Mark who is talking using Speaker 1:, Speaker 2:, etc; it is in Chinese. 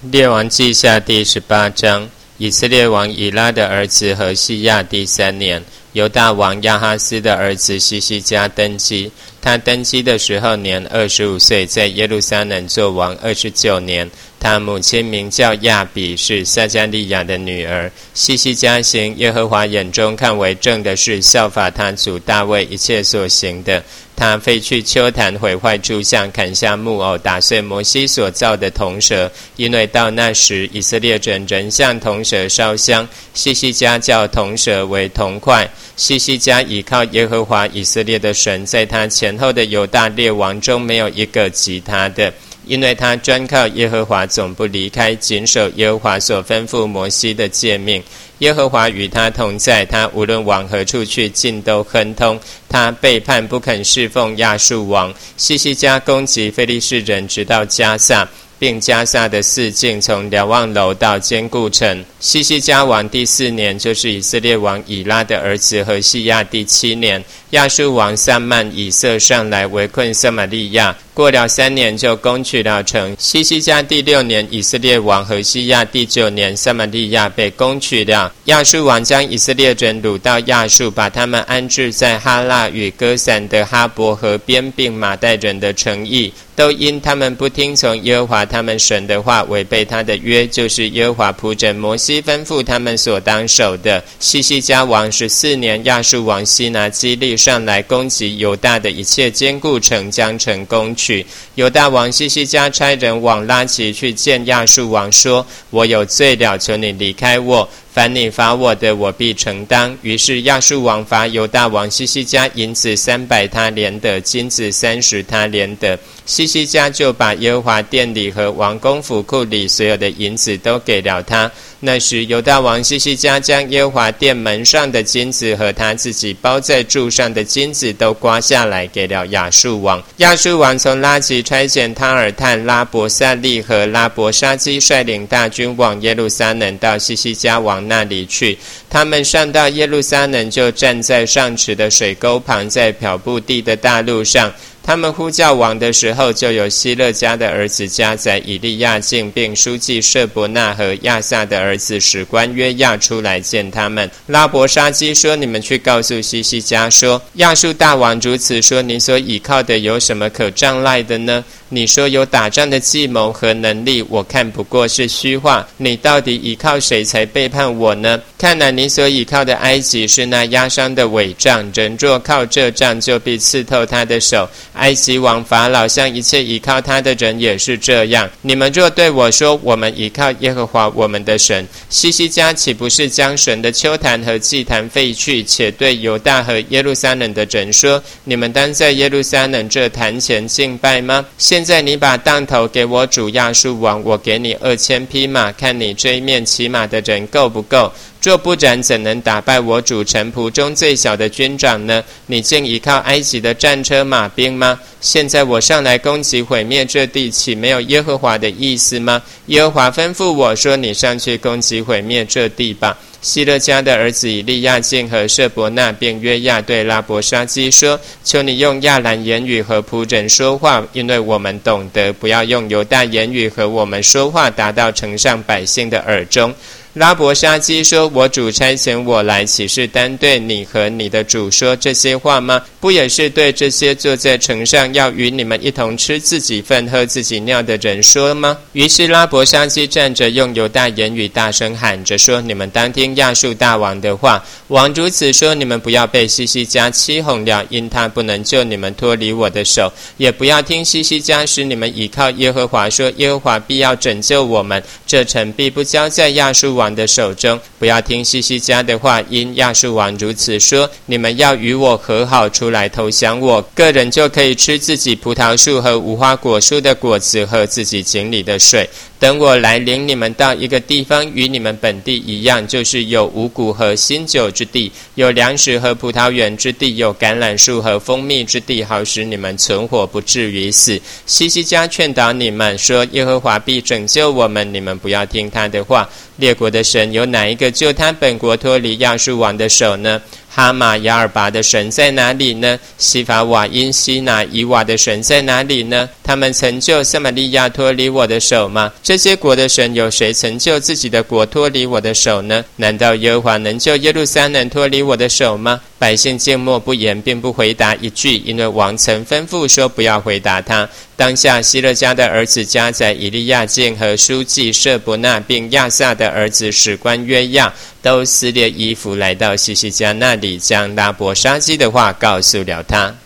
Speaker 1: 列王记下第18章。以色列王以拉的儿子何西亚第3年，犹大王亚哈斯的儿子西西家登基。他登基的时候年25岁，在耶路撒冷作王29年。他母亲名叫亚比，是撒迦利亚的女儿。西西家行耶和华眼中看为正的事，效法他祖大卫一切所行的。他废去丘坛，毁坏柱像，砍下木偶，打碎摩西所造的铜蛇，因为到那时以色列人向铜蛇烧香。西西家叫铜蛇为铜块。西西家倚靠耶和华以色列的神，在他前后的犹大列王中没有一个及他的，因为他专靠耶和华，总不离开，谨守耶和华所吩咐摩西的诫命。耶和华与他同在，他无论往何处去，尽都亨通。他背叛不肯侍奉亚述王。西西家攻击非利士人，直到加萨，并加萨的四境，从瞭望楼到坚固城。西西家王第4年，就是以色列王以拉的儿子何西亚第7年，亚述王撒曼以色上来围困撒玛利亚，过了3年就攻取了城。西西家第6年，以色列王何西亚第9年，撒玛利亚被攻取了。亚述王将以色列人掳到亚述，把他们安置在哈拉与歌散的哈伯河边，并马代人的城邑，都因他们不听从耶和华他们神的话，违背他的约，就是耶和华仆人摩西吩咐他们所当守的。西西家王14年，亚述王西拿基利上来攻击犹大的一切坚固城，将城攻取。犹大王西西家差人往拉吉去见亚述王，说：我有罪了，求你离开我，凡你罚我的，我必承当。于是亚述王罚犹大王西西家银子300他连得，金子30他连得。西西家就把耶和华殿里和王宫府库里所有的银子都给了他。那时犹大王西西家将耶和华殿门上的金子和他自己包在柱上的金子都刮下来，给了亚述王。亚述王从拉吉差遣他尔探、拉伯萨利和拉伯沙基率领大军往耶路撒冷，到西西家王那里去。他们上到耶路撒冷，就站在上池的水沟旁，在漂布地的大路上。他们呼叫王的时候，就有希勒家的儿子家宰以利亚敬，并书记舍伯纳和亚萨的儿子史官约亚出来见他们。拉伯沙基说：你们去告诉西西家说，亚述大王如此说，你所倚靠的有什么可仗赖的呢？你说有打仗的计谋和能力，我看不过是虚话。你到底倚靠谁才背叛我呢？看来你所倚靠的埃及是那压伤的伪杖，人若靠这杖，就必刺透他的手。埃及王法老向一切倚靠他的人也是这样。你们若对我说，我们倚靠耶和华我们的神，西西家岂不是将神的丘坛和祭坛废去，且对犹大和耶路撒冷的人说，你们当在耶路撒冷这坛前敬拜吗？现在你把当头给我主亚述王，我给你2000匹马，看你这一面骑马的人够不够？若不然，怎能打败我主臣仆中最小的军长呢？你竟倚靠埃及的战车马兵吗？现在我上来攻击毁灭这地，岂没有耶和华的意思吗？耶和华吩咐我说，你上去攻击毁灭这地吧。希勒家的儿子以利亚敬和舍伯纳便约亚对拉伯沙基说，求你用亚兰言语和仆人说话，因为我们懂得，不要用犹大言语和我们说话，达到城上百姓的耳中。拉伯沙基说，我主差遣我来，岂是单对你和你的主说这些话吗？不也是对这些坐在城上要与你们一同吃自己粪喝自己尿的人说吗？于是拉伯沙基站着，用犹大言语大声喊着说，你们当听亚述大王的话。王如此说，你们不要被西西家欺哄了，因他不能救你们脱离我的手，也不要听西西家使你们倚靠耶和华，说耶和华必要拯救我们，这城必不交在亚述王的手中。不要听西西家的话，因亚述王如此说，你们要与我和好，出来投降我，个人就可以吃自己葡萄树和无花果树的果子，喝自己井里的水。等我来领你们到一个地方，与你们本地一样，就是有五谷和新酒之地，有粮食和葡萄园之地，有橄榄树和蜂蜜之地，好使你们存活，不至于死。西西家劝导你们说，耶和华必拯救我们，你们不要听他的话。列国的神有哪一个救他本国脱离亚述王的手呢？ 哈马亚尔拔的神在哪里呢？西法瓦因西拿以瓦的神在哪里呢？他们曾救撒玛利亚脱离我的手吗？这些国的神有谁曾救自己的国脱离我的手呢？难道耶和华能救耶路撒冷脱离我的手吗？百姓静默不言，并不回答一句，因为王曾吩咐说不要回答他。当下希勒家的儿子迦载、以利亚敬和书记舍伯那，并亚萨的儿子史官约亚，都撕裂衣服来到西西家那里，将拉伯沙基的话告诉了他。